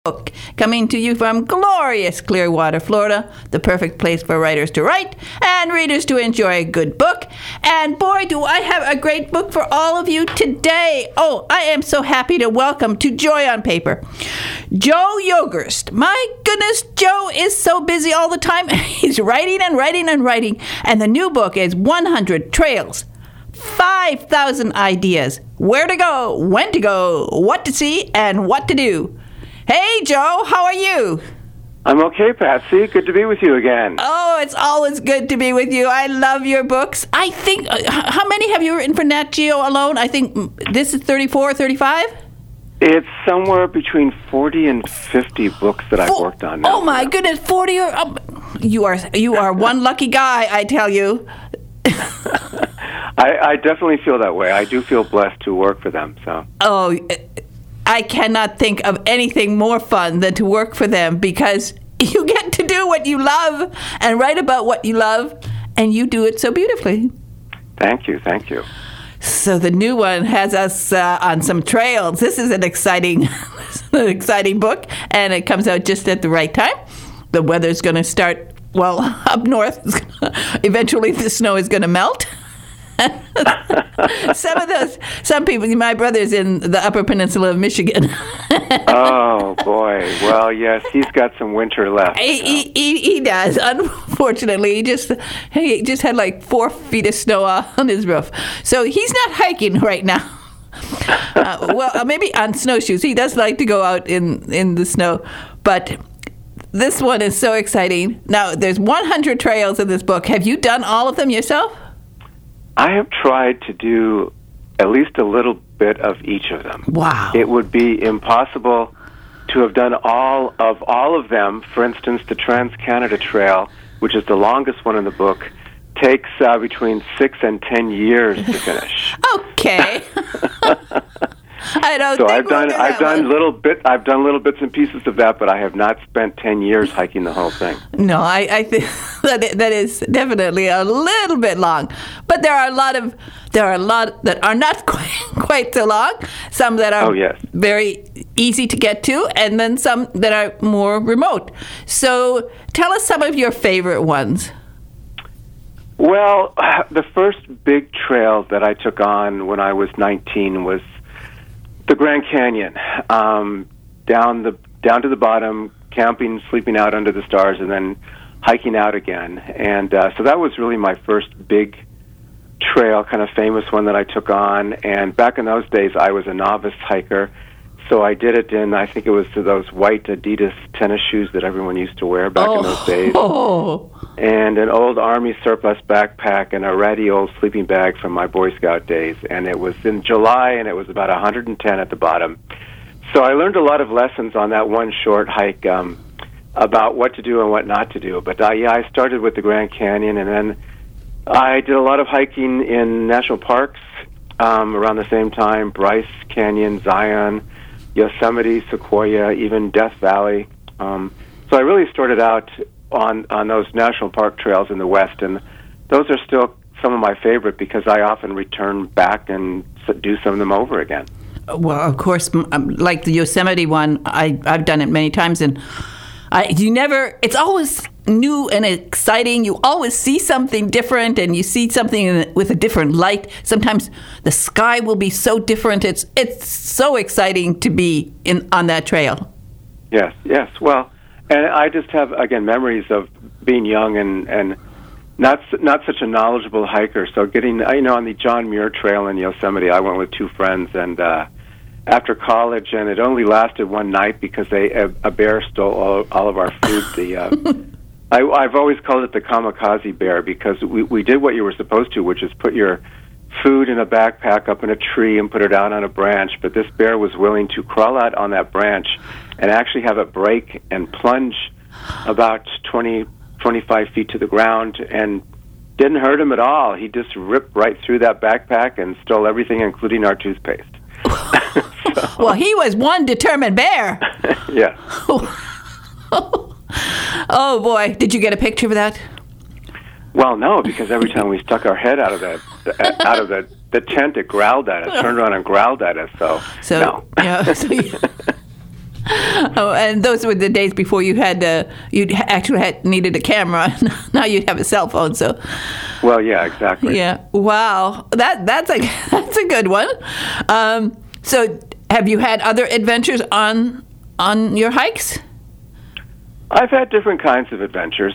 Book, coming to you from glorious Clearwater, Florida, the perfect place for writers to write and readers to enjoy a good book. And boy, do I have a great book for all of you today. Oh, I am so happy to welcome to Joy on Paper, Joe Yogerst. My goodness, Joe is so busy all the time. He's writing and writing and writing. And the new book is 100 Trails, 5,000 Ideas, Where to Go, When to Go, What to See, and What to Do. Hey, Joe, how are you? I'm okay, Patsy. Good to be with you again. Oh, it's always good to be with you. I love your books. I think, how many have you written for Nat Geo alone? I think this is 34, 35? It's somewhere between 40 and 50 books that I've worked on now. Oh, my goodness, 40 or... you are one lucky guy, I tell you. I definitely feel that way. I do feel blessed to work for them. So. Oh, I cannot think of anything more fun than to work for them because you get to do what you love and write about what you love, and you do it so beautifully. Thank you. So the new one has us on some trails. This is an exciting book, and it comes out just at the right time. The weather's going to start, well, up north. Eventually the snow is going to melt. Some people, my brother's in the Upper Peninsula of Michigan. Oh, boy. Well, yes, he's got some winter left. He does. Unfortunately, he just had like 4 feet of snow on his roof. So he's not hiking right now. Maybe on snowshoes. He does like to go out in the snow. But this one is so exciting. Now, there's 100 trails in this book. Have you done all of them yourself? I have tried to do at least a little bit of each of them. Wow. It would be impossible to have done all of them. For instance, the Trans-Canada Trail, which is the longest one in the book, takes between 6 and 10 years to finish. Okay. I don't so think I've done little bits and pieces of that, but I have not spent 10 years hiking the whole thing. No, I think that is definitely a little bit long. But there are a lot that are not quite so long. Some that are very easy to get to, and then some that are more remote. So tell us some of your favorite ones. Well, the first big trail that I took on when I was 19 was the Grand Canyon, down to the bottom, camping, sleeping out under the stars, and then hiking out again. And so that was really my first big trail, kind of famous one that I took on. And back in those days, I was a novice hiker, so I did it in, I think it was those white Adidas tennis shoes that everyone used to wear back in those days. And an old Army surplus backpack and a ratty old sleeping bag from my Boy Scout days. And it was in July, and it was about 110 at the bottom. So I learned a lot of lessons on that one short hike about what to do and what not to do. But I started with the Grand Canyon, and then I did a lot of hiking in national parks around the same time: Bryce Canyon, Zion, Yosemite, Sequoia, even Death Valley. So I really started out on those national park trails in the West, and those are still some of my favorite because I often return back and do some of them over again. Well, of course, like the Yosemite one, I've done it many times, and it's always new and exciting. You always see something different, and you see something with a different light. Sometimes the sky will be so different. It's so exciting to be on that trail. Yes. Well, and I just have, again, memories of being young and not such a knowledgeable hiker. So getting, on the John Muir Trail in Yosemite, I went with 2 friends, and after college, and it only lasted one night because a bear stole all of our food. I've always called it the kamikaze bear because we did what you were supposed to, which is put your food in a backpack up in a tree and put it out on a branch. But this bear was willing to crawl out on that branch and actually have it break and plunge about 25 feet to the ground, and didn't hurt him at all. He just ripped right through that backpack and stole everything, including our toothpaste. Well, he was one determined bear. Yeah. Oh, boy. Did you get a picture of that? Well, no, because every time we stuck our head out of the tent, it growled at us, turned around and growled at us. So no. Yeah. Oh, and those were the days before you needed a camera. Now you have a cell phone, so. Well, yeah, exactly. Yeah. Wow. That's a good one. So, have you had other adventures on your hikes? I've had different kinds of adventures.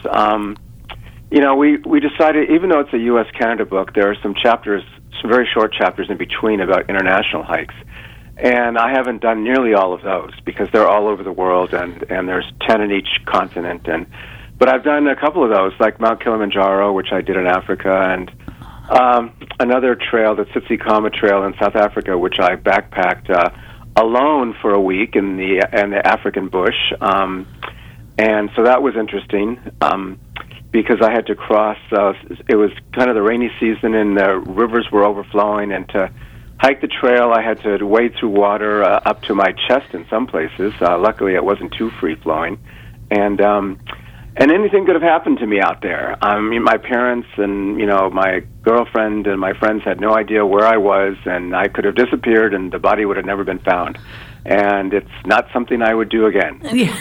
We decided, even though it's a U.S.-Canada book, there are some very short chapters in between about international hikes. And I haven't done nearly all of those because they're all over the world, and there's 10 in each continent. But I've done a couple of those, like Mount Kilimanjaro, which I did in Africa, and another trail, the Tsitsikamma Trail in South Africa, which I backpacked alone for a week in the African bush. And so that was interesting because I had to cross, it was kind of the rainy season and the rivers were overflowing, and to hike the trail I had to wade through water up to my chest in some places. Luckily it wasn't too free-flowing. And anything could have happened to me out there. My parents and, my girlfriend and my friends had no idea where I was, and I could have disappeared and the body would have never been found. And it's not something I would do again.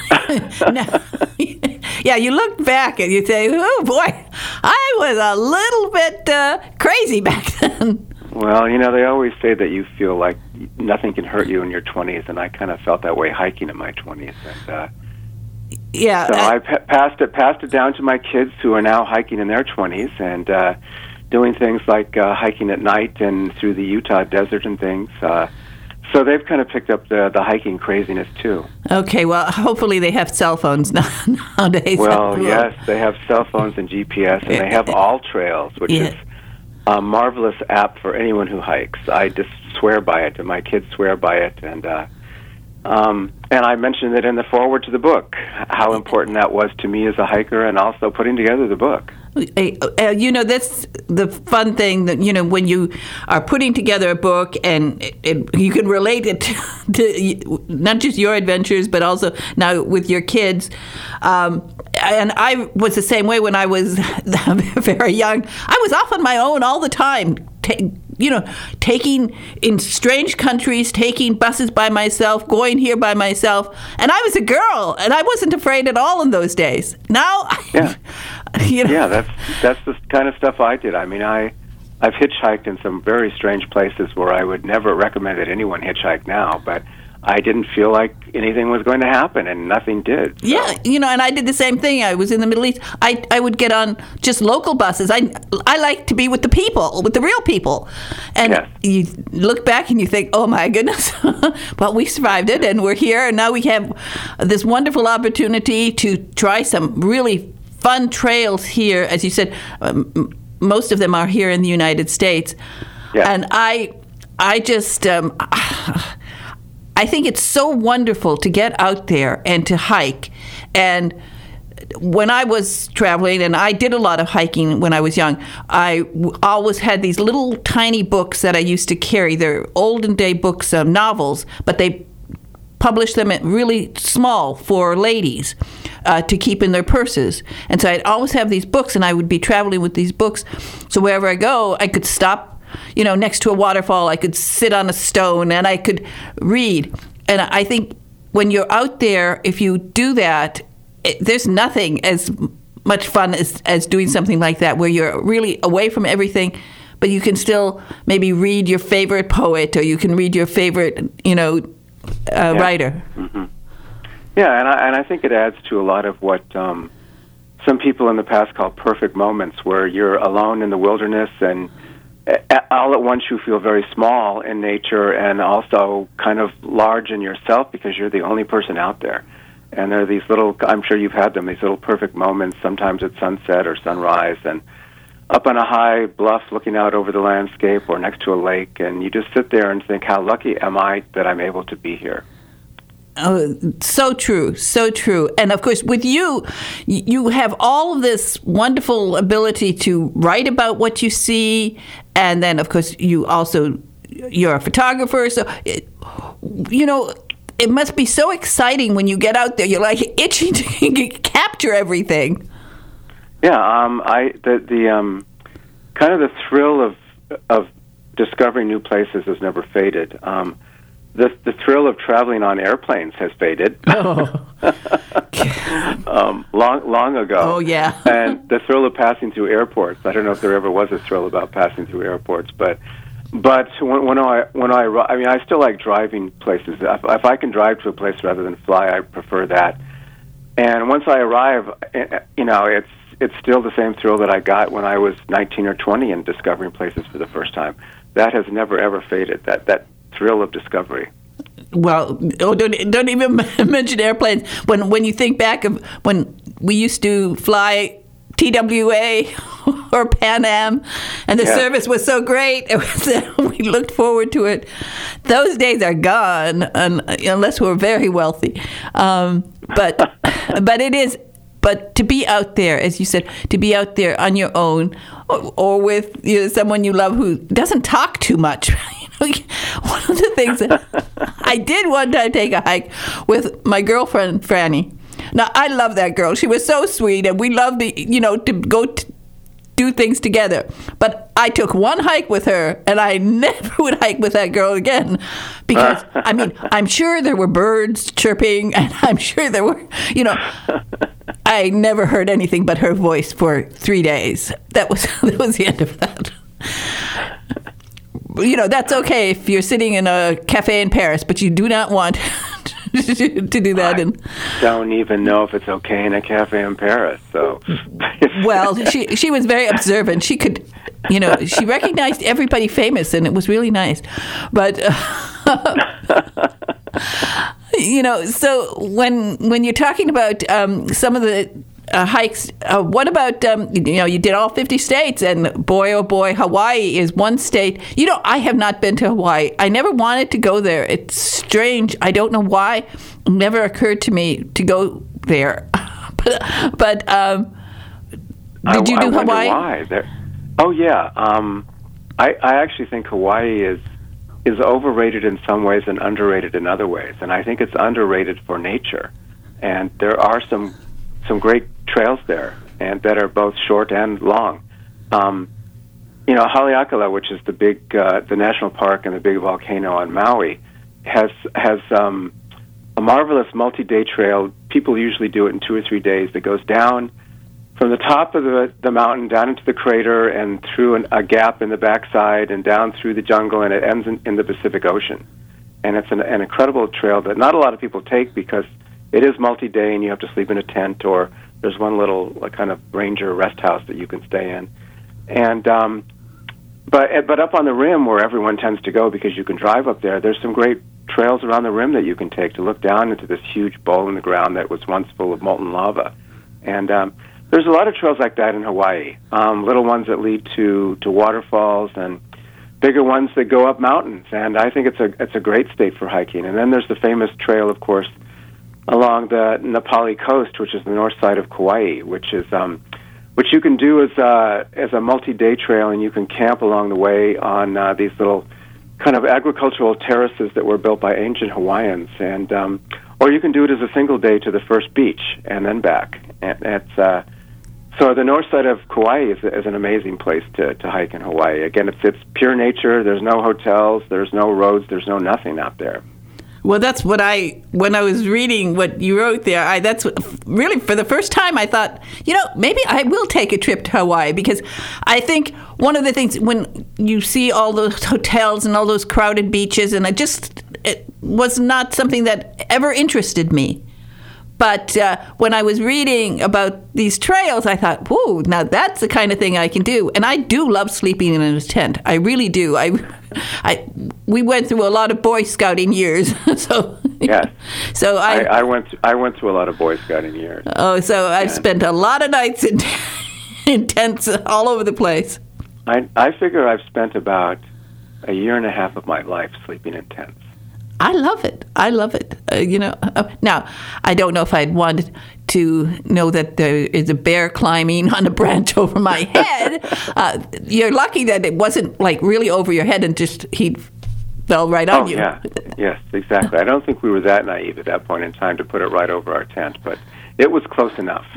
Yeah, you look back and you say, oh, boy, I was a little bit crazy back then. Well, they always say that you feel like nothing can hurt you in your 20s, and I kind of felt that way hiking in my 20s. And yeah, so I passed it down to my kids who are now hiking in their 20s and doing things like hiking at night and through the Utah desert and things. So they've kind of picked up the hiking craziness too. Okay, well, hopefully they have cell phones nowadays. Well, yes, they have cell phones and GPS, and they have All Trails, which is a marvelous app for anyone who hikes. I just swear by it, and my kids swear by it, and I mentioned it in the foreword to the book, how important that was to me as a hiker, and also putting together the book. That's the fun thing that, when you are putting together a book and you can relate it to not just your adventures, but also now with your kids. And I was the same way when I was very young. I was off on my own all the time, taking in strange countries, taking buses by myself, going here by myself. And I was a girl, and I wasn't afraid at all in those days. Now, yeah, that's the kind of stuff I did. I mean, I've hitchhiked in some very strange places where I would never recommend that anyone hitchhike now, but I didn't feel like anything was going to happen, and nothing did. So. Yeah, and I did the same thing. I was in the Middle East. I would get on just local buses. I like to be with the people, with the real people. And you look back and you think, oh, my goodness. But we survived it, and we're here, and now we have this wonderful opportunity to try some really fun trails here. As you said, most of them are here in the United States. Yeah. And I just... I think it's so wonderful to get out there and to hike. And when I was traveling, and I did a lot of hiking when I was young, I always had these little tiny books that I used to carry. They're olden day books, novels, but they published them at really small for ladies to keep in their purses. And so I'd always have these books, and I would be traveling with these books. So wherever I go, I could stop next to a waterfall. I could sit on a stone and I could read. And I think when you're out there, if you do that, there's nothing as much fun as doing something like that, where you're really away from everything, but you can still maybe read your favorite poet, or you can read your favorite, writer. Mm-hmm. Yeah, and I think it adds to a lot of what some people in the past call perfect moments, where you're alone in the wilderness and all at once you feel very small in nature and also kind of large in yourself because you're the only person out there. And there are these little, I'm sure you've had them, these little perfect moments, sometimes at sunset or sunrise, and up on a high bluff looking out over the landscape or next to a lake, and you just sit there and think, how lucky am I that I'm able to be here? Oh, so true, so true. And of course, with you, you have all of this wonderful ability to write about what you see, and then, of course, you're a photographer. So, it must be so exciting when you get out there. You're like itching to capture everything. Yeah, the kind of the thrill of discovering new places has never faded. the thrill of traveling on airplanes has faded. Oh. Long ago. Oh, yeah. And the thrill of passing through airports. I don't know if there ever was a thrill about passing through airports, but when I still like driving places. If I can drive to a place rather than fly, I prefer that. And once I arrive, it's still the same thrill that I got when I was 19 or 20 and discovering places for the first time. That has never ever faded. That thrill of discovery. Well, don't even mention airplanes. When you think back of when we used to fly TWA or Pan Am, and the service was so great, we looked forward to it. Those days are gone, unless we're very wealthy. But it is. But to be out there, as you said, to be out there on your own, or with someone you love who doesn't talk too much. One of the things that I did one time take a hike with my girlfriend Franny. Now I love that girl. She was so sweet, and we loved to go do things together. But I took one hike with her, and I never would hike with that girl again, because I'm sure there were birds chirping, and I'm sure there were, I never heard anything but her voice for 3 days. That was the end of that. That's okay if you're sitting in a cafe in Paris, but you do not want to do that. I don't even know if it's okay in a cafe in Paris. So, well, she was very observant. She could, she recognized everybody famous, and it was really nice. But so when you're talking about some of the hikes, what about you did all 50 states, and boy oh boy, Hawaii is one state. I have not been to Hawaii. I never wanted to go there. It's strange. I don't know why. It never occurred to me to go there. but did you do Hawaii? Why? Oh yeah. I actually think Hawaii is overrated in some ways and underrated in other ways, and I think it's underrated for nature. And there are some great trails there, and that are both short and long. Haleakala, which is the national park and the big volcano on Maui, has a marvelous multi-day trail. People usually do it in 2 or 3 days. That goes down from the top of the mountain down into the crater and through a gap in the backside and down through the jungle, and it ends in the Pacific Ocean. And it's an incredible trail that not a lot of people take because it is multi-day, and you have to sleep in a tent, or there's one little kind of ranger rest house that you can stay in. And but up on the rim, where everyone tends to go because you can drive up there, there's some great trails around the rim that you can take to look down into this huge bowl in the ground that was once full of molten lava. And there's a lot of trails like that in Hawaii, little ones that lead to waterfalls, and bigger ones that go up mountains. And I think it's a great state for hiking. And then there's the famous trail, of course, along the Napali coast, which is the north side of Kauai, which you can do as a multi-day trail, and you can camp along the way on these little kind of agricultural terraces that were built by ancient Hawaiians, and or you can do it as a single day to the first beach and then back. And it's so the north side of Kauai is an amazing place to hike in Hawaii. Again, it's pure nature. There's no hotels, there's no roads, there's no nothing out there. Well, that's when I was reading what you wrote there, that's really for the first time I thought, maybe I will take a trip to Hawaii, because I think one of the things when you see all those hotels and all those crowded beaches, and it was not something that ever interested me. But when I was reading about these trails, I thought, whoa, now that's the kind of thing I can do. And I do love sleeping in a tent. I really do. We went through a lot of Boy Scouting years. So yes. So I went through a lot of Boy Scouting years. Oh, so I've spent a lot of nights in tents all over the place. I figure I've spent about a year and a half of my life sleeping in tents. I love it. Now, I don't know if I'd want to know that there is a bear climbing on a branch over my head. You're lucky that it wasn't like really over your head and just he fell right on you. Yeah. Yes, exactly. I don't think we were that naive at that point in time to put it right over our tent, but it was close enough.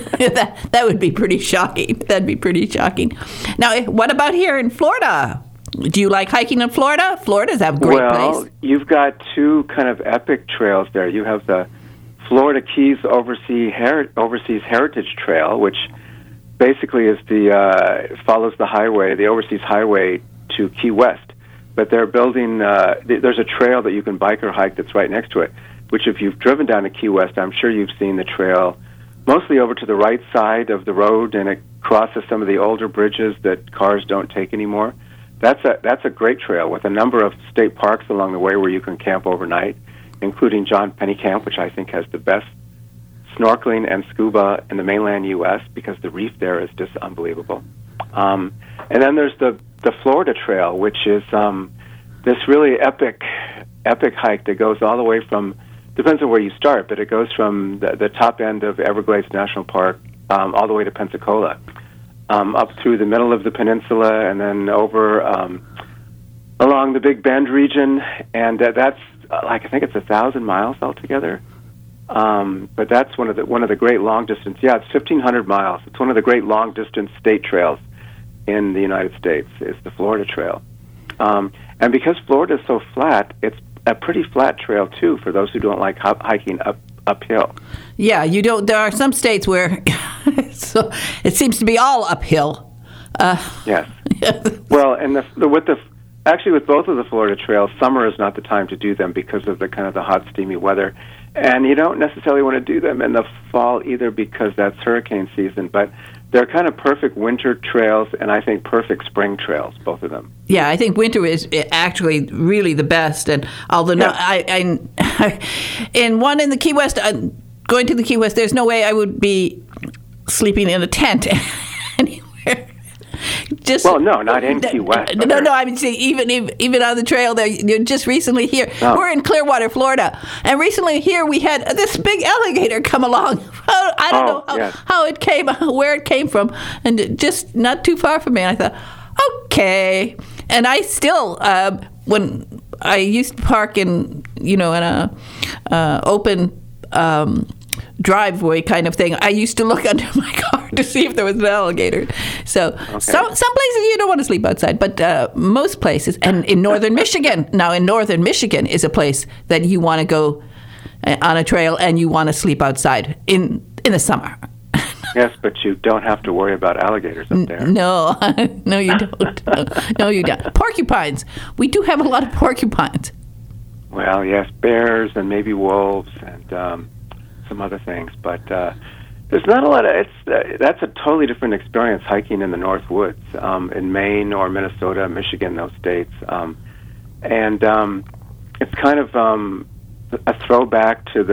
That would be pretty shocking. That'd be pretty shocking. Now, what about here in Florida? Do you like hiking in Florida? Florida's a great place. You've got two kind of epic trails there. You have the Florida Keys Overseas Heritage Trail, which basically is follows the highway, the Overseas Highway to Key West. But they're building, there's a trail that you can bike or hike that's right next to it, which if you've driven down to Key West, I'm sure you've seen the trail mostly over to the right side of the road, and it crosses some of the older bridges that cars don't take anymore. That's a great trail with a number of state parks along the way where you can camp overnight, including John Penny Camp, which I think has the best snorkeling and scuba in the mainland U.S. because the reef there is just unbelievable. And then there's the Florida Trail, which is this really epic hike that goes all the way from, depends on where you start, but it goes from the top end of Everglades National Park all the way to Pensacola, up through the middle of the peninsula, and then over along the Big Bend region, and that's I think it's 1,000 miles altogether. But that's one of the great long distance. Yeah, it's 1,500 miles. It's one of the great long distance state trails in the United States. Is the Florida Trail, and because Florida is so flat, it's a pretty flat trail too for those who don't like hiking uphill. Yeah, you don't. There are some states where so it seems to be all uphill. Yes. Well, and with both of the Florida trails, summer is not the time to do them because of the kind of the hot, steamy weather, and you don't necessarily want to do them in the fall either because that's hurricane season. But they're kind of perfect winter trails, and I think perfect spring trails, both of them. Yeah, I think winter is actually really the best. And although in one in the Key West, going to the Key West, there's no way I would be sleeping in a tent anywhere. Not in Key West. No, I mean, even on the trail there, just recently here. Oh. We're in Clearwater, Florida, and recently here we had this big alligator come along. I don't know how it came, where it came from, and just not too far from me. And I thought, okay. And I still, when I used to park in a open driveway kind of thing, I used to look under my car to see if there was an alligator. So some places you don't want to sleep outside, but most places, and in northern Michigan, is a place that you want to go on a trail and you want to sleep outside in the summer. Yes, but you don't have to worry about alligators up there. No, you don't. No, you don't. Porcupines. We do have a lot of porcupines. Well, yes, bears and maybe wolves and some other things, but there's not a lot of. That's a totally different experience hiking in the North Woods in Maine or Minnesota, Michigan, those states, and it's kind of a throwback to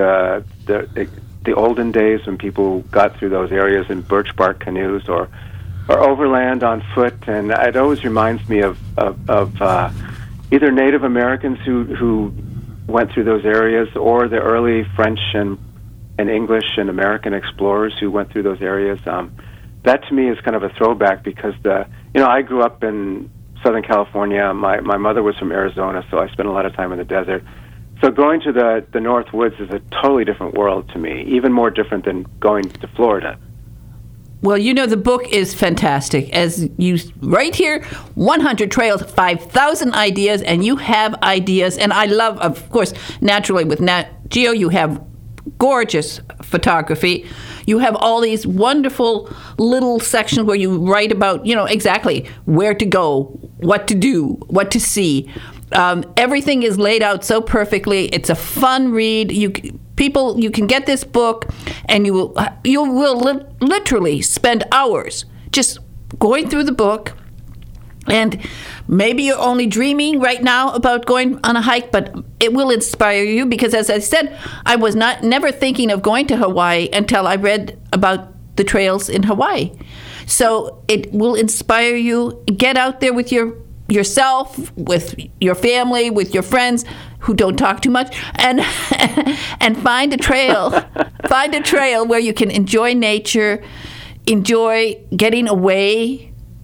the olden days when people got through those areas in birch bark canoes or overland on foot, and it always reminds me of either Native Americans who went through those areas or the early French and English and American explorers who went through those areas. That to me is kind of a throwback because I grew up in Southern California. My mother was from Arizona, so I spent a lot of time in the desert. So going to the North Woods is a totally different world to me, even more different than going to Florida. Well, the book is fantastic. As you right here, 100 trails, 5,000 ideas, and you have ideas. And I love, of course, naturally with Nat Geo, you have gorgeous photography. You have all these wonderful little sections where you write about, exactly where to go, what to do, what to see. Everything is laid out so perfectly. It's a fun read. You can get this book, and you will literally spend hours just going through the book. And maybe you're only dreaming right now about going on a hike, but it will inspire you because, as I said, I was never thinking of going to Hawaii until I read about the trails in Hawaii. So it will inspire you. Get out there with yourself, with your family, with your friends who don't talk too much, and find a trail. Find a trail where you can enjoy nature, enjoy getting away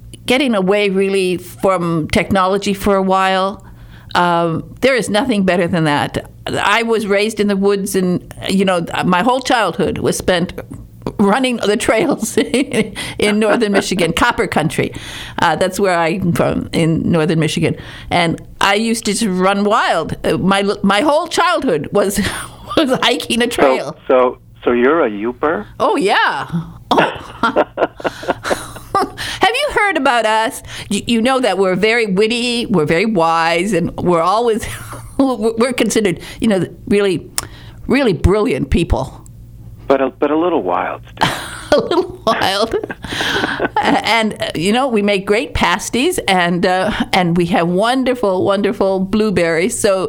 really from technology for a while. There is nothing better than that. I was raised in the woods, and my whole childhood was spent running the trails in northern Michigan, Copper Country. That's where I'm from, in northern Michigan. And I used to just run wild. My whole childhood was hiking a trail. So you're a Yooper? Oh, yeah. Oh. Have you heard about us? You know that we're very witty, we're very wise, and we're always, we're considered, really, really brilliant people. But a little wild still. A little wild. And, we make great pasties, and we have wonderful, wonderful blueberries. So,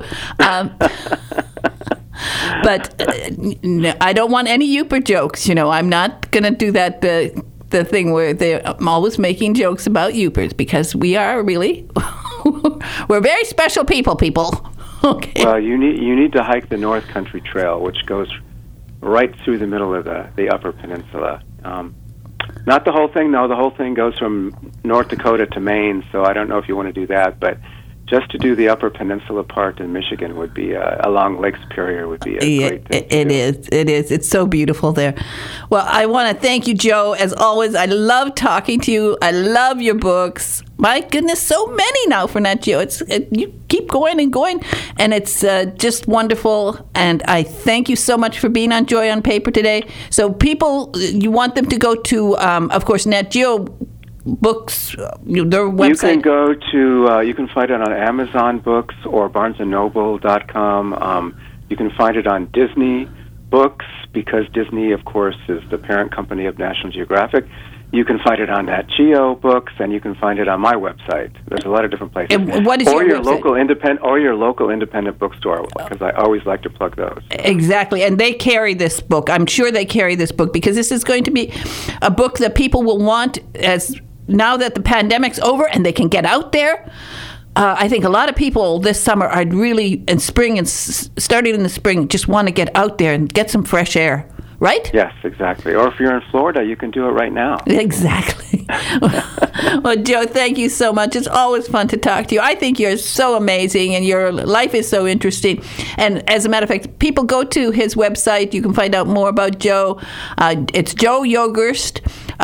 but I don't want any Yooper jokes. I'm not going to do that, the thing where I'm always making jokes about Yoopers, because we are really, we're very special people. Okay. Well, you need to hike the North Country Trail, which goes right through the middle of the Upper Peninsula. Not the whole thing, no. The whole thing goes from North Dakota to Maine, so I don't know if you want to do that. But just to do the Upper Peninsula part in Michigan would be, along Lake Superior would be a great thing. It is. It's so beautiful there. Well, I want to thank you, Joe. As always, I love talking to you. I love your books. My goodness, so many now for Nat Geo. You keep going and going, and it's just wonderful. And I thank you so much for being on Joy on Paper today. So people, you want them to go to, of course, Nat Geo Books, their website. You can go to, you can find it on Amazon Books or BarnesandNoble.com. You can find it on Disney Books, because Disney, of course, is the parent company of National Geographic. You can find it on Nat Geo Books, and you can find it on my website. There's a lot of different places. And what is your website? Your local independent bookstore, because I always like to plug those. Exactly, and they carry this book. I'm sure they carry this book, because this is going to be a book that people will want now that the pandemic's over and they can get out there. I think a lot of people this summer are really, in spring and starting in the spring, just want to get out there and get some fresh air. Right? Yes, exactly. Or if you're in Florida, you can do it right now. Exactly. Well, Joe, thank you so much. It's always fun to talk to you. I think you're so amazing, and your life is so interesting. And as a matter of fact, people go to his website. You can find out more about Joe. It's Joe Yogerst,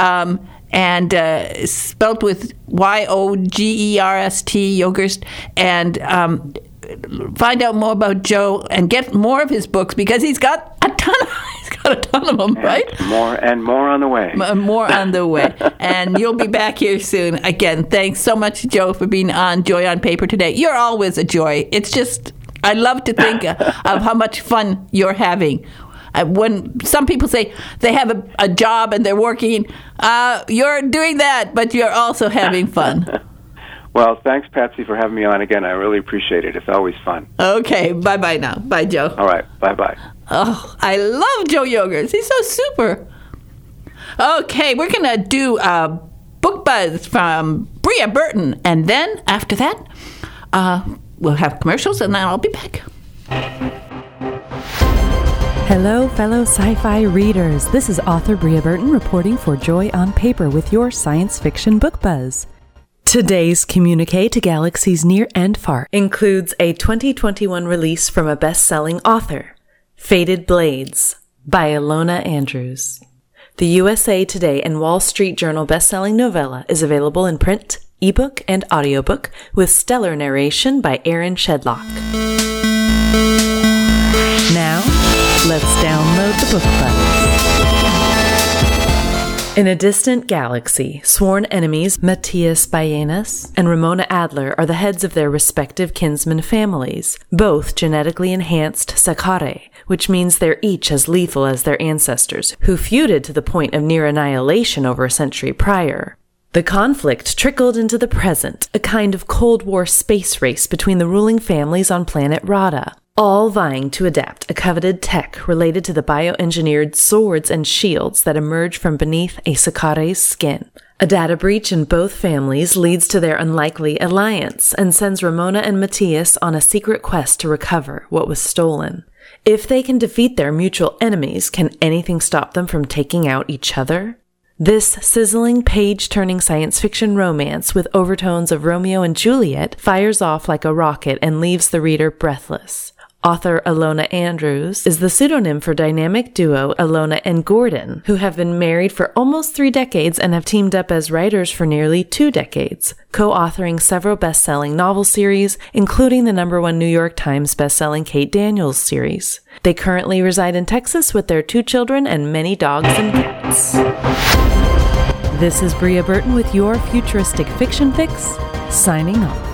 and spelled with Yogerst, Yogerst, and find out more about Joe and get more of his books, because he's got a ton of them, right? More on the way. More on the way. And you'll be back here soon. Again, thanks so much, Joe, for being on Joy on Paper today. You're always a joy. It's just, I love to think of how much fun you're having. When some people say they have a job and they're working, you're doing that, but you're also having fun. Well, thanks, Patsy, for having me on again. I really appreciate it. It's always fun. Okay, bye-bye now. Bye, Joe. All right, bye-bye. Oh, I love Joe Yogerst. He's so super. Okay, we're going to do Book Buzz from Bria Burton, and then after that, we'll have commercials, and then I'll be back. Hello, fellow sci-fi readers. This is author Bria Burton reporting for Joy on Paper with your science fiction book buzz. Today's communique to galaxies near and far includes a 2021 release from a best-selling author, Fated Blades by Ilona Andrews. The USA Today and Wall Street Journal best-selling novella is available in print, ebook, and audiobook with stellar narration by Aaron Shedlock. Now, let's download the book buzz. In a distant galaxy, sworn enemies Matthias Bayanis and Ramona Adler are the heads of their respective kinsman families, both genetically enhanced Sakare, which means they're each as lethal as their ancestors, who feuded to the point of near annihilation over a century prior. The conflict trickled into the present, a kind of Cold War space race between the ruling families on planet Rada, all vying to adapt a coveted tech related to the bioengineered swords and shields that emerge from beneath a Sakare's skin. A data breach in both families leads to their unlikely alliance and sends Ramona and Matthias on a secret quest to recover what was stolen. If they can defeat their mutual enemies, can anything stop them from taking out each other? This sizzling, page-turning science fiction romance with overtones of Romeo and Juliet fires off like a rocket and leaves the reader breathless. Author Alona Andrews is the pseudonym for dynamic duo Alona and Gordon, who have been married for almost 3 decades and have teamed up as writers for nearly 2 decades, co-authoring several best-selling novel series, including the #1 New York Times best-selling Kate Daniels series. They currently reside in Texas with their 2 children and many dogs and cats. This is Bria Burton with your Futuristic Fiction Fix, signing off.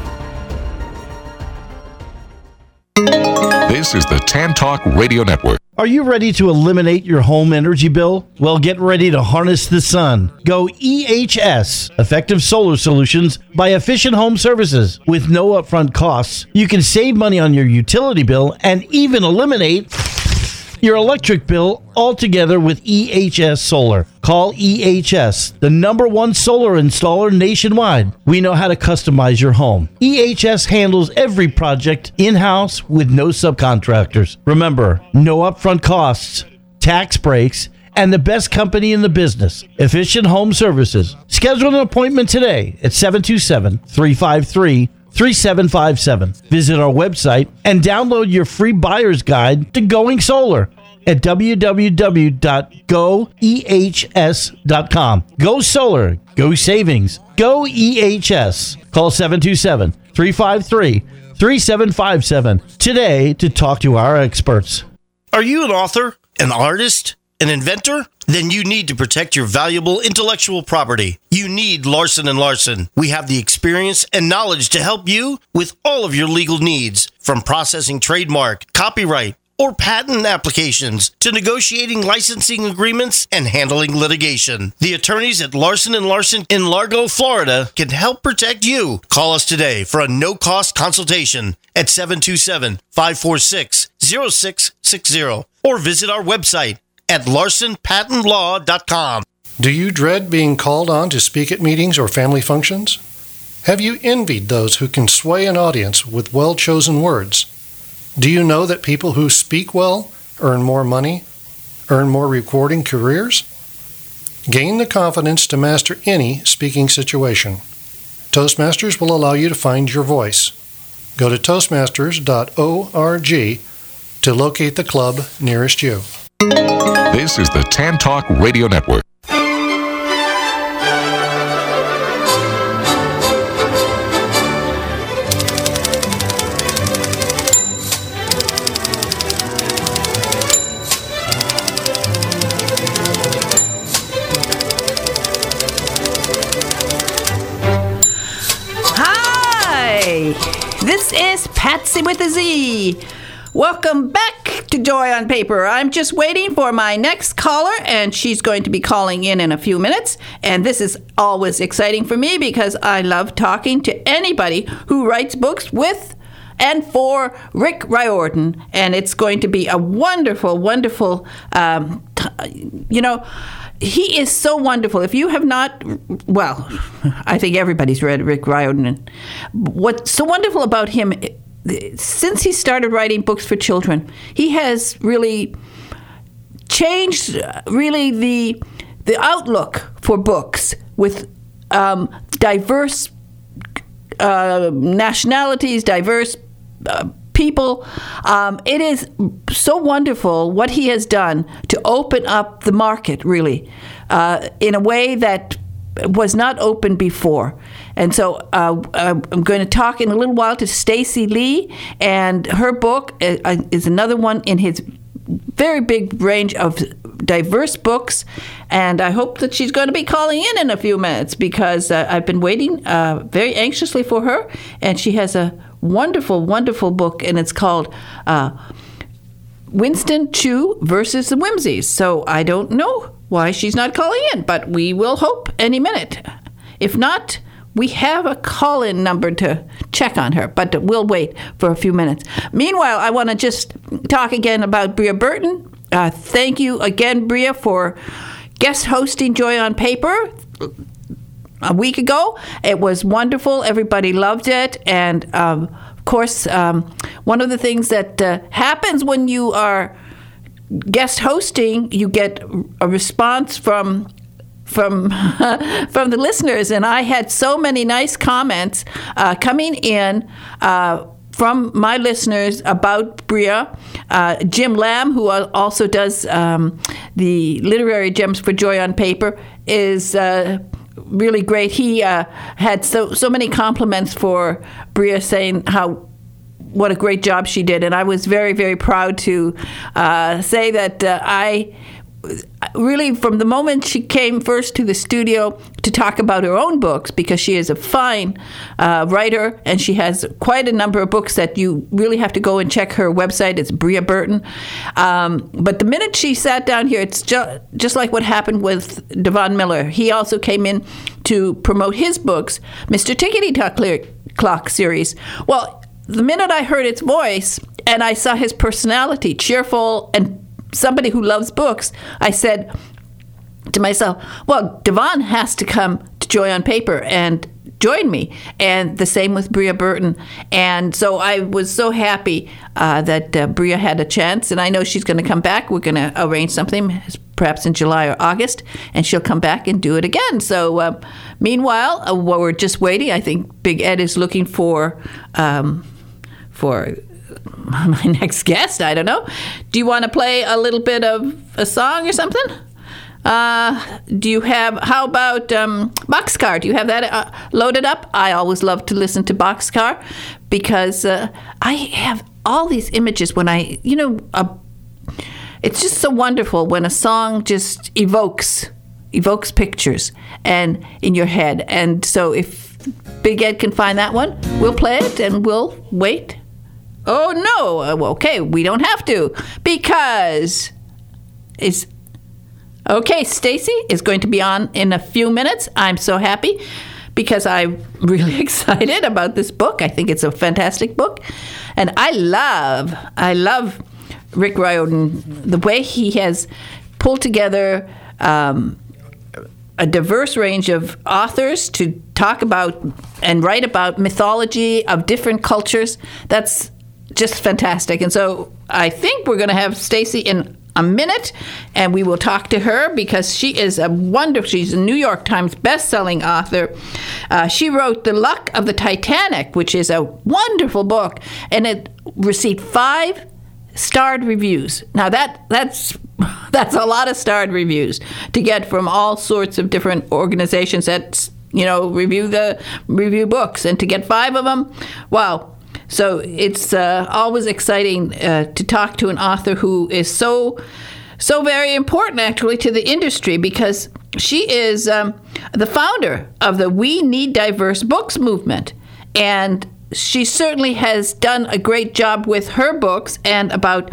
This is the Tan Talk Radio Network. Are you ready to eliminate your home energy bill? Well, get ready to harness the sun. Go EHS, Effective Solar Solutions by Efficient Home Services. With no upfront costs, you can save money on your utility bill and even eliminate your electric bill altogether with EHS Solar. Call EHS, the #1 solar installer nationwide. We know how to customize your home. EHS handles every project in-house with no subcontractors. Remember, no upfront costs, tax breaks, and the best company in the business, Efficient Home Services. Schedule an appointment today at 727-353-3757. Visit our website and download your free buyer's guide to going solar at www.goehs.com. Go solar, go savings, go EHS. Call 727-353-3757 today to talk to our experts. Are you an author, an artist, an inventor? Then you need to protect your valuable intellectual property. You need Larson & Larson. We have the experience and knowledge to help you with all of your legal needs, from processing trademark, copyright, or patent applications to negotiating licensing agreements and handling litigation. The attorneys at Larson & Larson in Largo, Florida can help protect you. Call us today for a no-cost consultation at 727-546-0660 or visit our website at larsonpatentlaw.com. Do you dread being called on to speak at meetings or family functions? Have you envied those who can sway an audience with well-chosen words? Do you know that people who speak well earn more money, earn more rewarding careers? Gain the confidence to master any speaking situation. Toastmasters will allow you to find your voice. Go to toastmasters.org to locate the club nearest you. This is the Tan Talk Radio Network. This is Patsy with a Z. Welcome back to Joy on Paper. I'm just waiting for my next caller, and she's going to be calling in a few minutes. And this is always exciting for me because I love talking to anybody who writes books with and for Rick Riordan. And it's going to be a wonderful, wonderful, he is so wonderful. If you have not, well, I think everybody's read Rick Riordan. What's so wonderful about him, since he started writing books for children, he has really changed the outlook for books with diverse nationalities, diverse people. It is so wonderful what he has done to open up the market, really, in a way that was not open before. And so I'm going to talk in a little while to Stacey Lee, and her book is another one in his very big range of diverse books, and I hope that she's going to be calling in a few minutes because I've been waiting very anxiously for her, and she has a wonderful, wonderful book, and it's called Winston Chu versus the Whimsies. So I don't know why she's not calling in, but we will hope any minute. If not, we have a call-in number to check on her, but we'll wait for a few minutes. Meanwhile, I want to just talk again about Bria Burton. Thank you again, Bria, for guest hosting Joy on Paper a week ago. It was wonderful. Everybody loved it. And, of course, one of the things that happens when you are guest hosting, you get a response from the listeners, and I had so many nice comments coming in from my listeners about Bria. Jim Lamb, who also does the Literary Gems for Joy on Paper, is really great. He had so many compliments for Bria, saying what a great job she did. And I was very, very proud to say that I really, from the moment she came first to the studio to talk about her own books, because she is a fine writer, and she has quite a number of books that you really have to go and check her website. It's Bria Burton. But the minute she sat down here, it's just like what happened with Devon Miller. He also came in to promote his books, Mr. Tickety Clock series. Well, the minute I heard its voice and I saw his personality, cheerful and somebody who loves books, I said to myself, well, Devon has to come to Joy on Paper and join me. And the same with Bria Burton. And so I was so happy that Bria had a chance. And I know she's going to come back. We're going to arrange something, perhaps in July or August, and she'll come back and do it again. So meanwhile, while we're just waiting, I think Big Ed is looking for my next guest. I don't know. Do you want to play a little bit of a song or something? Do you have, how about Boxcar? Do you have that loaded up? I always love to listen to Boxcar because I have all these images when it's just so wonderful when a song just evokes pictures and in your head. And so if Big Ed can find that one, we'll play it and we'll wait. Oh, no. Okay, we don't have to because okay, Stacy is going to be on in a few minutes. I'm so happy because I'm really excited about this book. I think it's a fantastic book. And I love Rick Riordan, the way he has pulled together a diverse range of authors to talk about and write about mythology of different cultures. That's just fantastic. And so I think we're going to have Stacy in a minute, and we will talk to her because she is she's a New York Times best-selling author. She wrote The Luck of the Titanic, which is a wonderful book, and it received 5 starred reviews. Now that's a lot of starred reviews to get from all sorts of different organizations that review books, and to get 5 of them, wow. So it's always exciting to talk to an author who is so very important, actually, to the industry, because she is the founder of the We Need Diverse Books movement. And she certainly has done a great job with her books and about,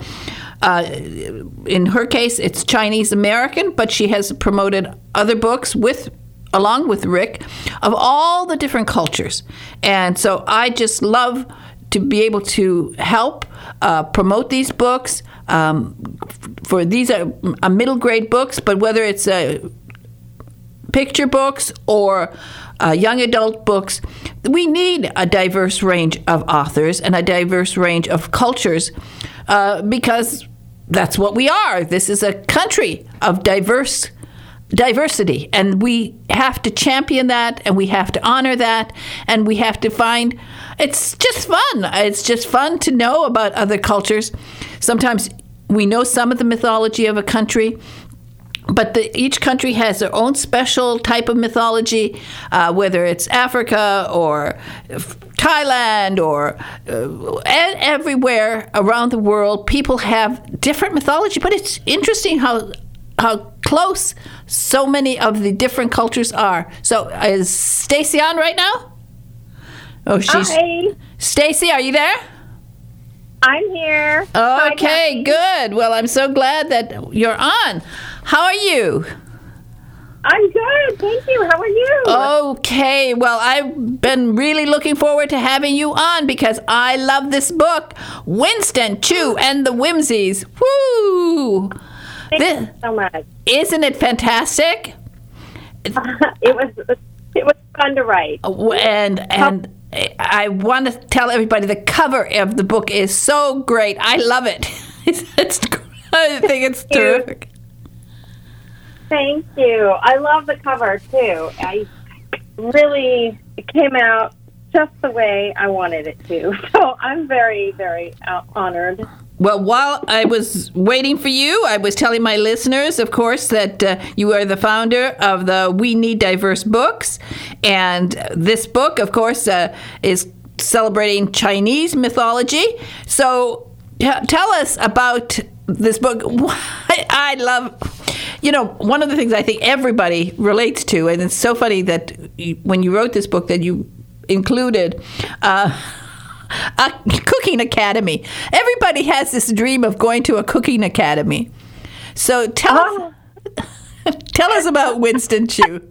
in her case, it's Chinese American, but she has promoted other books along with Rick, of all the different cultures. And so I just love to be able to help promote these books. For these are middle grade books, but whether it's picture books or young adult books, we need a diverse range of authors and a diverse range of cultures because that's what we are. This is a country of diversity, and we have to champion that, and we have to honor that, and we have to find, it's just fun. It's just fun to know about other cultures. Sometimes we know some of the mythology of a country, but each country has their own special type of mythology, whether it's Africa or Thailand or everywhere around the world, people have different mythology, but it's interesting how close so many of the different cultures are. So is Stacy on right now? Oh, Hi. Stacy, are you there? I'm here. Okay, good. Well, I'm so glad that you're on. How are you? I'm good, thank you. How are you? Okay, well, I've been really looking forward to having you on because I love this book, Winston, Chu, and the Whimsies. Woo! Thank you so much. Isn't it fantastic? It was fun to write. And I want to tell everybody the cover of the book is so great. I love it. I think it's terrific. Thank you. I love the cover too. It came out just the way I wanted it to. So I'm very, very honored. Well, while I was waiting for you, I was telling my listeners, of course, that you are the founder of the We Need Diverse Books. And this book, of course, is celebrating Chinese mythology. So tell us about this book. I love, one of the things I think everybody relates to, and it's so funny that when you wrote this book that you included a cooking academy. Everybody has this dream of going to a cooking academy. So tell us about Winston Chu.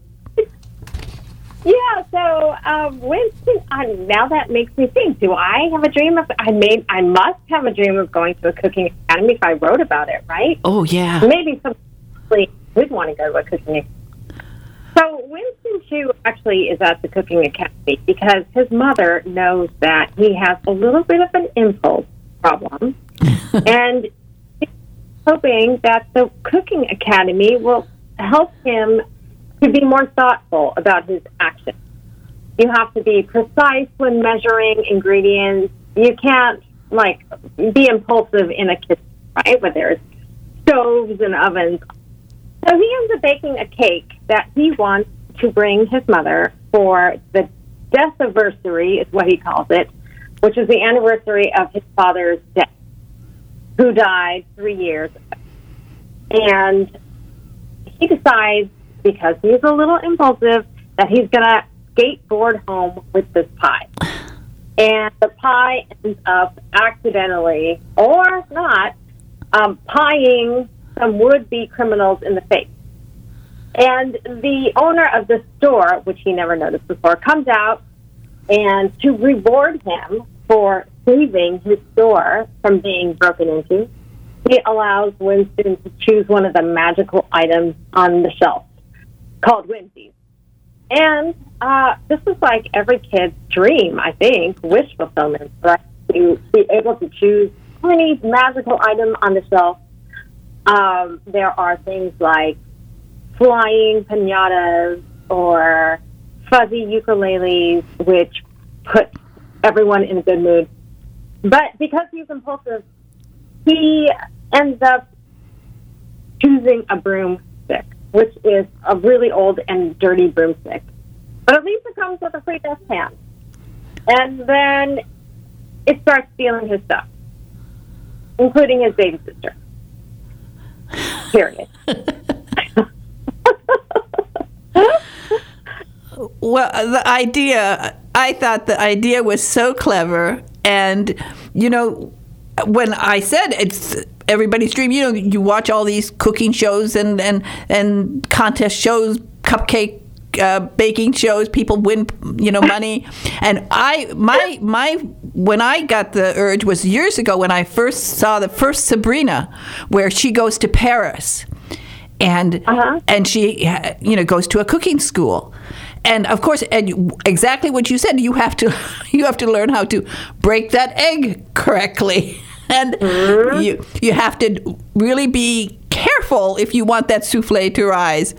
Yeah, so Winston. Now that makes me think. Do I have a dream of? I must have a dream of going to a cooking academy if I wrote about it, right? Oh yeah. Maybe somebody would want to go to a cooking academy. So Winston Chu actually is at the cooking academy because his mother knows that he has a little bit of an impulse problem, and he's hoping that the cooking academy will help him to be more thoughtful about his actions. You have to be precise when measuring ingredients. You can't, be impulsive in a kitchen, right, where there's stoves and ovens. So he ends up baking a cake that he wants to bring his mother for the death-anniversary, is what he calls it, which is the anniversary of his father's death, who died 3 years ago. And he decides, because he's a little impulsive, that he's going to skateboard home with this pie. And the pie ends up accidentally, or not, pieing some would-be criminals in the face. And the owner of the store, which he never noticed before, comes out, and to reward him for saving his store from being broken into, he allows Winston to choose one of the magical items on the shelf, called Winsies. And this is like every kid's dream, I think, wish fulfillment, right? To be able to choose any magical item on the shelf. There are things like flying piñatas or fuzzy ukuleles, which put everyone in a good mood. But because he's impulsive, he ends up choosing a broomstick, which is a really old and dirty broomstick. But at least it comes with a free dustpan. And then it starts stealing his stuff, including his baby sister. Period. Well, I thought the idea was so clever. And, when I said it's everybody's dream, you watch all these cooking shows and contest shows, cupcake baking shows, people win, money. And when I got the urge was years ago when I first saw the first Sabrina, where she goes to Paris and she, goes to a cooking school. And of course, exactly what you said, you have to learn how to break that egg correctly. And you have to really be careful if you want that souffle to rise.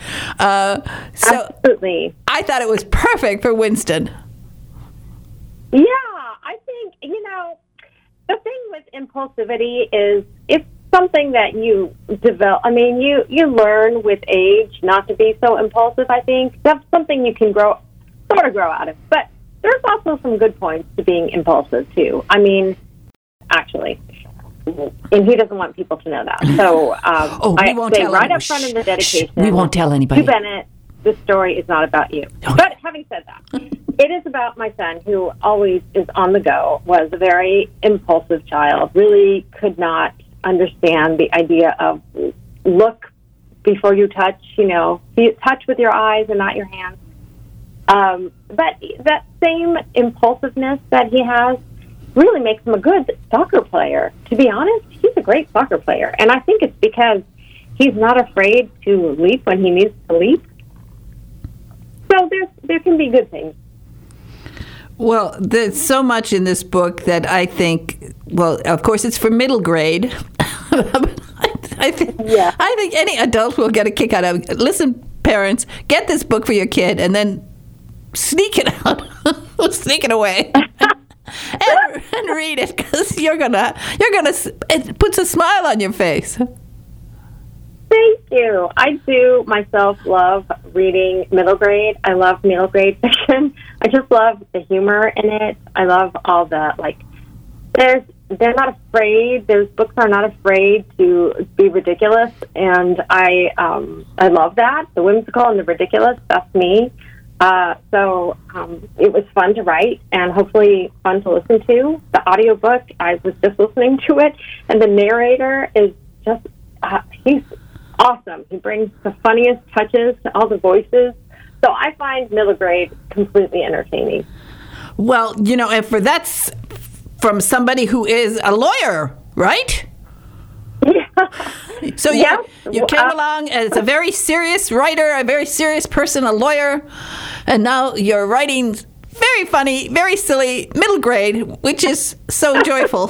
Absolutely. I thought it was perfect for Winston. Yeah, I think, the thing with impulsivity is it's something that you develop. I mean, you learn with age not to be so impulsive, I think. That's something you can grow out of. But there's also some good points to being impulsive, too. I mean, actually. And he doesn't want people to know that. So we won't tell right anybody. Up front in the dedication. We won't tell anybody. To Bennett, this story is not about you. Okay. But having said that, it is about my son, who always is on the go, was a very impulsive child, really could not understand the idea of look before you touch, touch with your eyes and not your hands. But that same impulsiveness that he has really makes him a good soccer player. To be honest, he's a great soccer player. And I think it's because he's not afraid to leap when he needs to leap. So there can be good things. Well, there's so much in this book that I think, well, of course, it's for middle grade. I think any adult will get a kick out of it. Listen, parents, get this book for your kid and then sneak it out, sneak it away, and read it, because it puts a smile on your face. Thank you. I do myself love reading middle grade. I love middle grade fiction. I just love the humor in it. I love all the, like, they're not afraid. Those books are not afraid to be ridiculous, and I love that. The whimsical and the ridiculous, that's me. So it was fun to write and hopefully fun to listen to. The audiobook, I was just listening to it, and the narrator is just, he's awesome. He brings the funniest touches to all the voices. So I find middle grade completely entertaining. Well, and that's from somebody who is a lawyer, right? Yeah. So you came along as a very serious writer, a very serious person, a lawyer, and now you're writing very funny, very silly middle grade, which is so joyful.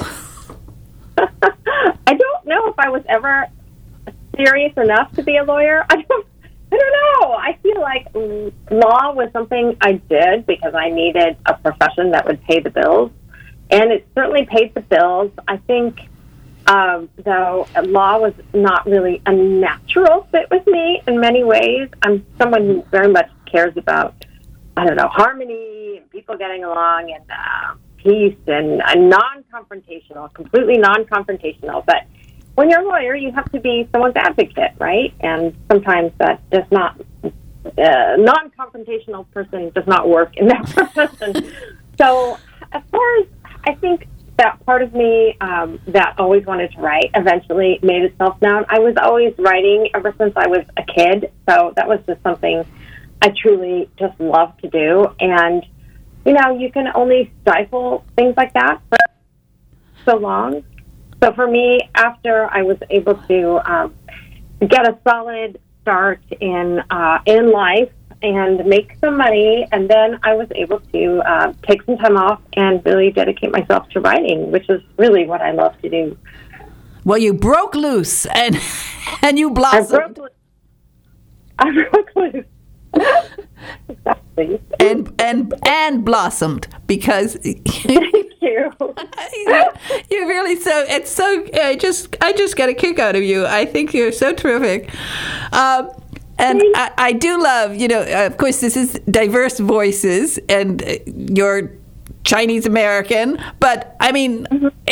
I don't know if I was ever serious enough to be a lawyer. I don't know. I feel like law was something I did because I needed a profession that would pay the bills, and it certainly paid the bills. I think, though, law was not really a natural fit with me in many ways. I'm someone who very much cares about, harmony and people getting along and peace and non-confrontational, completely non-confrontational. But when you're a lawyer, you have to be someone's advocate, right? And sometimes that does not, non-confrontational person does not work in that profession. So as far as, I think that part of me that always wanted to write eventually made itself known. I was always writing ever since I was a kid, so that was just something I truly just love to do. And, you can only stifle things like that for so long. So for me, after I was able to get a solid start in life and make some money, and then I was able to take some time off and really dedicate myself to writing, which is really what I love to do. Well, you broke loose and you blossomed. I broke loose. Exactly. And blossomed, because thank you. You're really I just get a kick out of you. I think you're so terrific. And I do love, of course, this is diverse voices, and you're Chinese American, but I mean,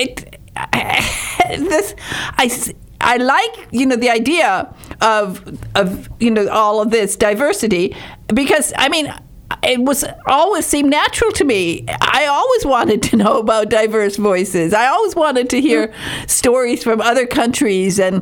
I like, the idea of all of this diversity, because, I mean, it always seemed natural to me. I always wanted to know about diverse voices. I always wanted to hear stories from other countries and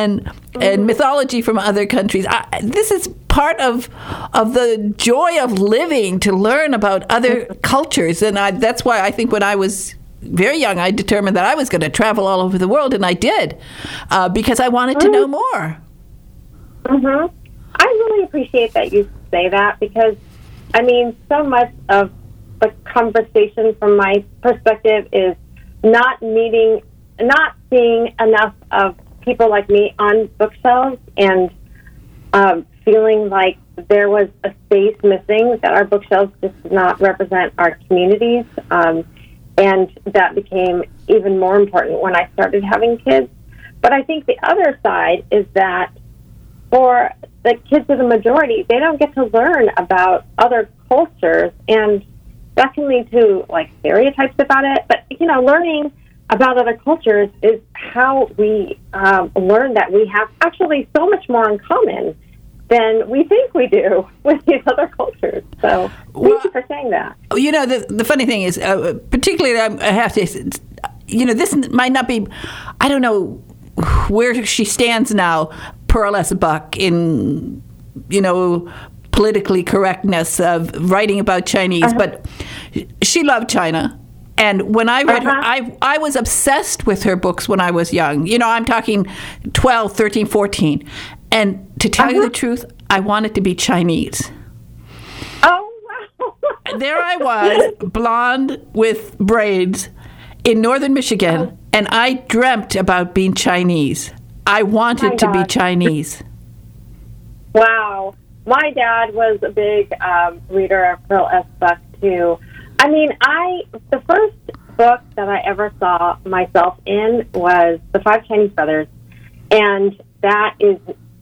mythology from other countries. This is part of the joy of living, to learn about other cultures, and that's why I think when I was very young, I determined that I was going to travel all over the world, and I did, because I wanted to know more. Mm-hmm. I really appreciate that you say that, because, I mean, so much of the conversation from my perspective is not seeing enough of people like me on bookshelves, and feeling like there was a space missing, that our bookshelves just did not represent our communities. And that became even more important when I started having kids. But I think the other side is that for the kids of the majority, they don't get to learn about other cultures, and that can lead to, stereotypes about it. But, learning about other cultures is how we learn that we have actually so much more in common than we think we do with these other cultures. So thank you for saying that. The funny thing is, particularly, I have to, this might not be, I don't know where she stands now, Pearl S. Buck, in, politically correctness of writing about Chinese, but she loved China. And when I read her, I was obsessed with her books when I was young. I'm talking 12, 13, 14. And to tell you the truth, I wanted to be Chinese. Oh, wow. There I was, blonde with braids in northern Michigan, and I dreamt about being Chinese. I wanted to be Chinese. Wow. my dad was a big reader of Pearl S. Buck, too. I mean, the first book that I ever saw myself in was The Five Chinese Brothers, and that is,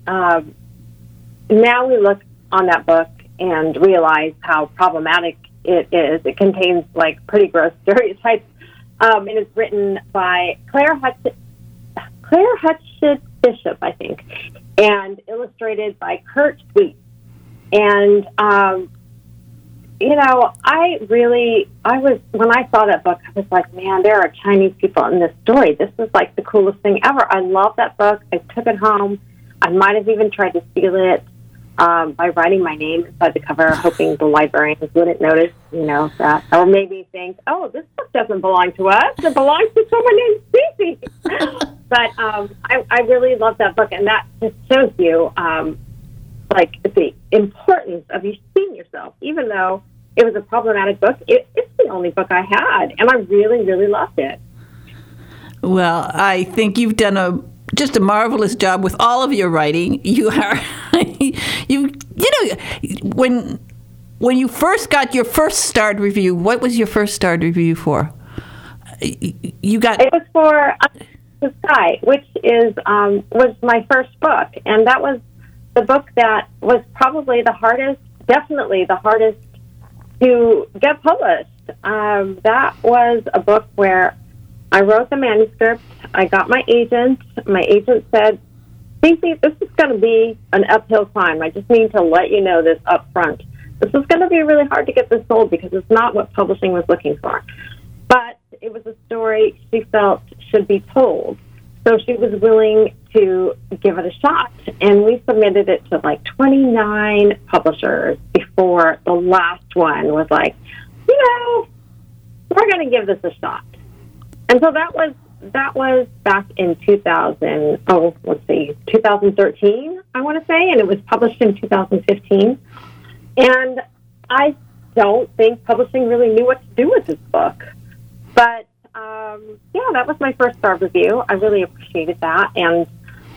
now we look on that book and realize how problematic it is. It contains, like, pretty gross stereotypes, and it's written by Claire Hutchett Bishop, I think, and illustrated by Kurt Sweet. And, you know, when I saw that book, I was like, man, there are Chinese people in this story. This is like the coolest thing ever. I love that book. I took it home. I might have even tried to steal it by writing my name inside the cover, hoping the librarians wouldn't notice, you know, that. Or maybe think, oh, this book doesn't belong to us. It belongs to someone named Stacey. But I really love that book, and that just shows you, like, the importance of you seeing yourself. Even though it was a problematic book, it's the only book I had, and I really, really loved it. Well, I think you've done just a marvelous job with all of your writing. You are, you know, when you first got your first starred review, what was your first starred review for? You got it was for The Sky, which was my first book, and that was the book that was probably definitely the hardest to get published. That was a book where I wrote the manuscript. I got my agent. My agent said, Stacey, this is going to be an uphill climb. I just need to let you know this up front. This is going to be really hard to get this sold because it's not what publishing was looking for. But it was a story she felt should be told. So she was willing to give it a shot. And we submitted it to like 29 publishers before the last one was like, you know, we're going to give this a shot. And so that was back in 2013, I want to say, and it was published in 2015. And I don't think publishing really knew what to do with this book. But, yeah, that was my first starred review. I really appreciated that. And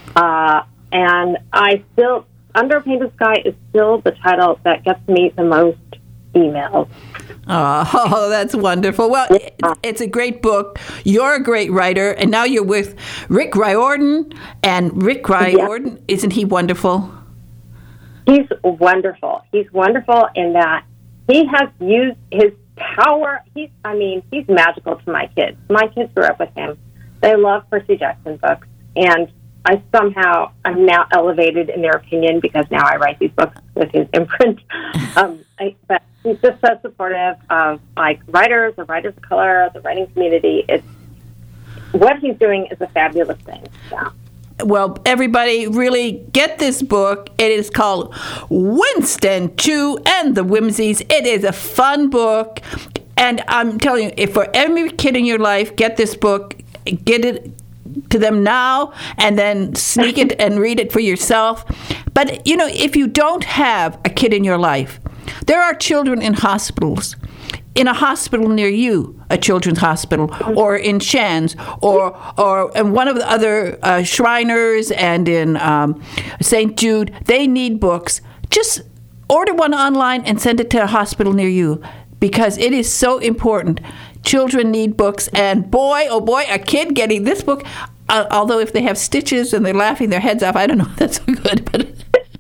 I still, Under a Painted Sky is still the title that gets me the most emails. Oh, that's wonderful. Well, it's a great book. You're a great writer, and now you're with Rick Riordan. And Rick Riordan, isn't he wonderful? He's wonderful. He's wonderful in that he has used his power. He's magical to my kids. My kids grew up with him. They love Percy Jackson books, and I'm now elevated in their opinion because now I write these books with his imprint. But he's just so supportive of like writers, the writers of color, the writing community. What he's doing is a fabulous thing. Yeah. Well, everybody, really get this book. It is called Winston Chu and the Whimsies. It is a fun book. And I'm telling you, if for every kid in your life, get this book, get it to them now, and then sneak it and read it for yourself. But, you know, if you don't have a kid in your life, there are children in hospitals. In a hospital near you, a children's hospital, or in Shands, or in one of the other Shriners and in St. Jude, they need books. Just order one online and send it to a hospital near you because it is so important. Children need books, and boy, oh boy, a kid getting this book, although if they have stitches and they're laughing their heads off, I don't know if that's so good, but...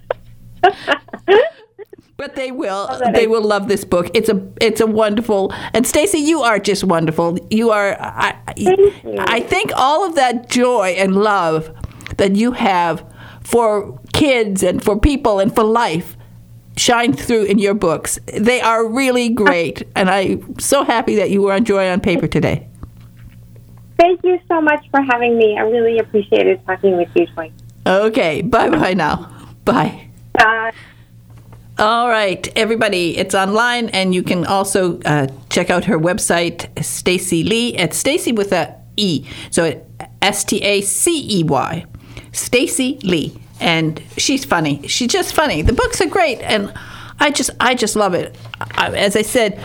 But they will. They will love this book. It's a wonderful. And Stacey, you are just wonderful. You are. I think all of that joy and love that you have for kids and for people and for life shine through in your books. They are really great, and I'm so happy that you were on Joy on Paper today. Thank you so much for having me. I really appreciated talking with you, Joy. Okay. Bye now. Bye. Bye. All right, everybody, it's online, and you can also check out her website, Stacey Lee, at Stacey with a E, so Stacey, Stacey Lee, and she's funny. She's just funny. The books are great, and I just love it. As I said,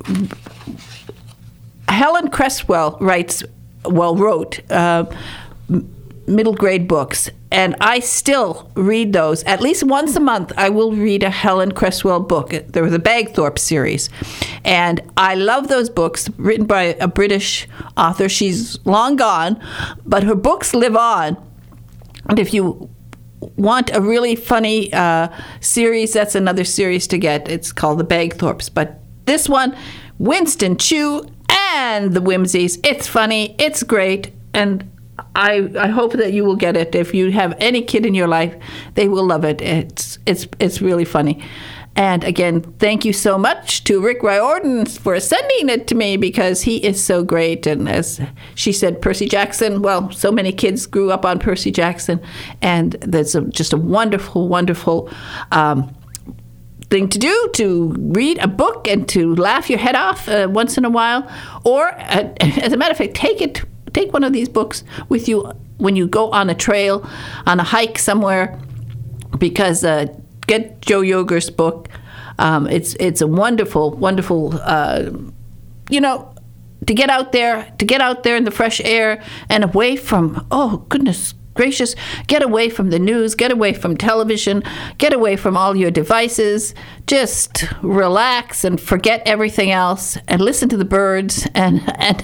Helen Cresswell wrote middle grade books. And I still read those. At least once a month, I will read a Helen Cresswell book. There was a Bagthorpe series. And I love those books written by a British author. She's long gone, but her books live on. And if you want a really funny series, that's another series to get. It's called The Bagthorpes. But this one, Winston Chew and the Whimsies, it's funny, it's great, and I hope that you will get it. If you have any kid in your life, they will love it. It's really funny. And again, thank you so much to Rick Riordan for sending it to me, because he is so great. And as she said, Percy Jackson, well, so many kids grew up on Percy Jackson, and that's just a wonderful, wonderful thing to do, to read a book and to laugh your head off once in a while. Or, as a matter of fact, take one of these books with you when you go on a trail, on a hike somewhere, because get Joe Yoger's book. It's a wonderful, wonderful, to get out there in the fresh air and away from, oh, goodness gracious, get away from the news, get away from television, get away from all your devices, just relax and forget everything else and listen to the birds and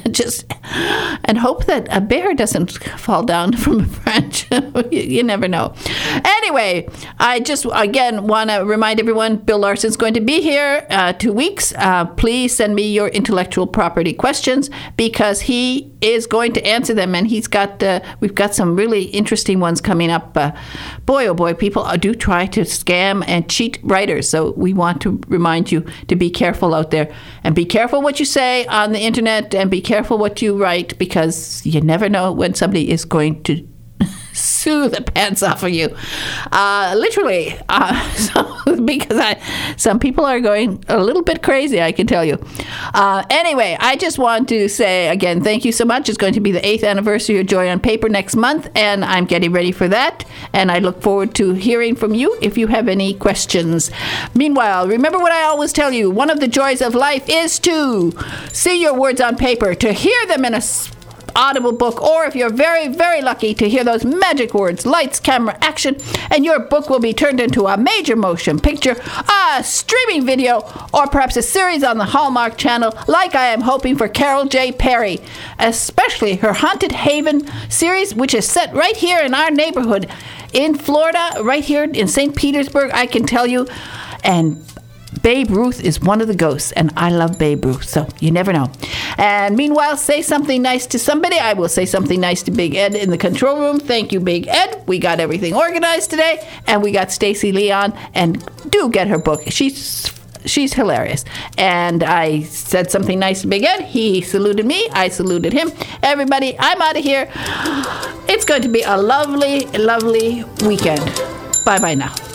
hope that a bear doesn't fall down from a branch. You never know. Anyway, I just again want to remind everyone, Bill Larson's going to be here 2 weeks. Please send me your intellectual property questions, because he is going to answer them, and we've got some really interesting ones coming up. Boy, oh boy, people do try to scam and cheat writers, so we want to remind you to be careful out there, and be careful what you say on the internet, and be careful what you write, because you never know when somebody is going to sue the pants off of you, literally. Because some people are going a little bit crazy, I can tell you. Anyway, I just want to say again, thank you so much. It's going to be the 8th anniversary of Joy on Paper next month, and I'm getting ready for that. And I look forward to hearing from you if you have any questions. Meanwhile, remember what I always tell you: one of the joys of life is to see your words on paper, to hear them in a audible book, or if you're very, very lucky, to hear those magic words, lights, camera, action, and your book will be turned into a major motion picture, a streaming video, or perhaps a series on the Hallmark Channel, like I am hoping for Carol J. Perry, especially her Haunted Haven series, which is set right here in our neighborhood in Florida, right here in St. Petersburg, I can tell you. And Babe Ruth is one of the ghosts, and I love Babe Ruth, so you never know. And meanwhile, say something nice to somebody. I will say something nice to Big Ed in the control room. Thank you, Big Ed. We got everything organized today, and we got Stacy Leon, and do get her book. She's hilarious. And I said something nice to Big Ed. He saluted me. I saluted him. Everybody, I'm out of here. It's going to be a lovely, lovely weekend. Bye-bye now.